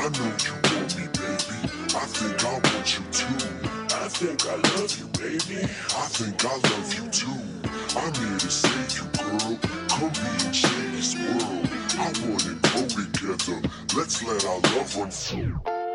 I know you want me, baby. I think I want you too. I think I love you, baby. I think I love you too. I'm here to save you, girl. Come be in Shady's world. I wanna grow together. Let's let our love run through.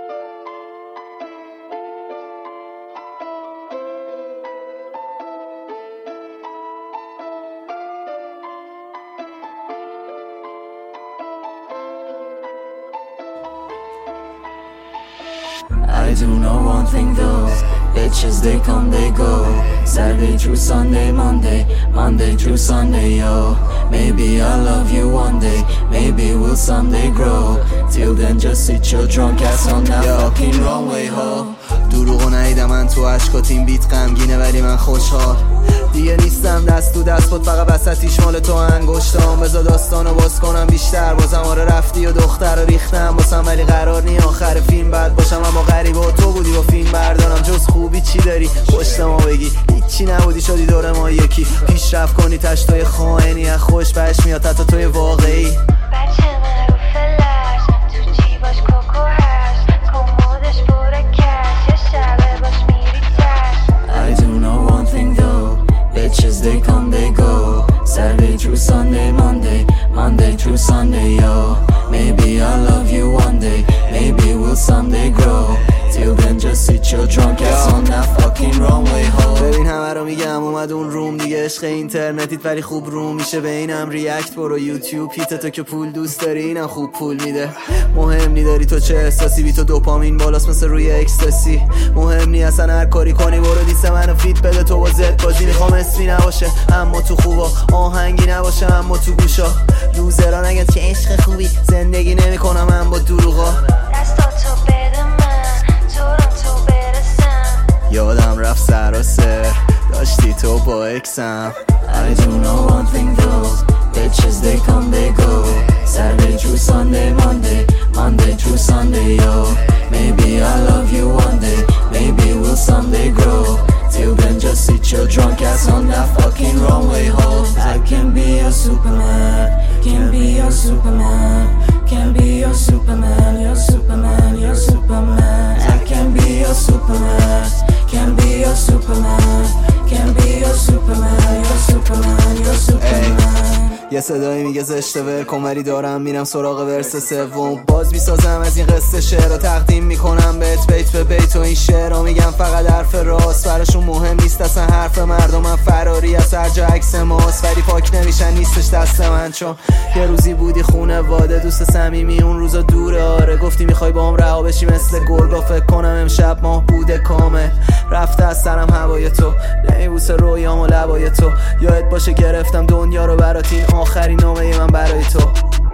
I do know one thing though, bitches they come they go, Saturday through Sunday, Monday through Sunday, yo. Maybe I'll love you one day, maybe we'll someday grow. Till then just sit your drunk ass on that fucking runway, ho. دروغو ندیدم من تو عشقات، این بیت غمگینه ولی من خوشحال. دیگه نیستم دست تو دست بود، فقط وسطیش مال تو انگشتام. بذار داستانو باز کنم بیشتر، بازم آره رفتی و دختر رو ریختم واسم، ولی قرار نی آخر فیلم بد باشم. اما غریبه و تو بودی و فیلم بردارم، جز خوبی چی داری پشت ما بگی؟ هیچی نبودی شدی دور ما یکی، پیشرفت کنی تشتای خائنی، از خوش بهش میاد حتی توی واقعی. بچه نرو فلش تو جیباش کوکو هست، کمودش بوره کش، یه شبه باش میری تش. I do know one thing though, bitches they come they go, Saturday through Sunday, Monday through Sunday, yo. Maybe I'll love you one day, maybe we'll someday grow. Till then just sit your drunk ass on that fucking runway, ho. ببین همه رو میگم اومد اون روم دیگه، عشق اینترنتیت ولی خوب روم میشه. به اینم ریاکت برو یوتیوب، هیت تو که پول دوست داری اینم خوب پول میده. مهم نی داری تو چه احساسی، بی تو دوپامین بالاست مثل روی اکستاسی. مهم نی اصلا هر کاری کنی، برو دیس منو فیت بده تو با زد بازی. میخوام اسمی نباشه اما تو خوبا، آهنگی نباشه اما تو گوشا. لوزرا نگن چه عشق خوبی، زندگی نمیکنم من با دروغا. دستاتو بده من تو برسم. یادم رفت سراسر داشتی تو با اکسم. I do know one thing though, bitches they come they go, Saturday through Sunday, Monday through Sunday, yo. Maybe I'll love you one day, maybe we'll someday grow. Till then just sit your drunk ass on that fucking runway, ho. I can be your Superman, can be your Superman, can be your Superman, your Superman, your Superman. I can be your Superman, can be your Superman, can be your Superman, your Superman, your Superman. یه صدایی میگه زشته ول کن، ولی دارم میرم سراغ ورس سوم. باز میسازم از این قصه شعر رو تقدیم میکنم بهت بیت به بیت، و این شعر رو میگم فقط حرف راست. براشون مهم نیست اصلا حرف مردم، من فراری از هر جا عکس ماست. ولی پاک نمیشن نیستش دست من، چون یه روزی بودی خونه واده دوست صمیمی، اون روزا دوره. آره گفتی میخوای با هم رها بشی مثل گرگا، فکر کنم امشب ماه بوده کامل. رفته از سرم هوای تو، نمیبوسه رویام و لبای تو. یادت باشه گرفتم دنیا رو برات، این آخرین نامه من برای تو.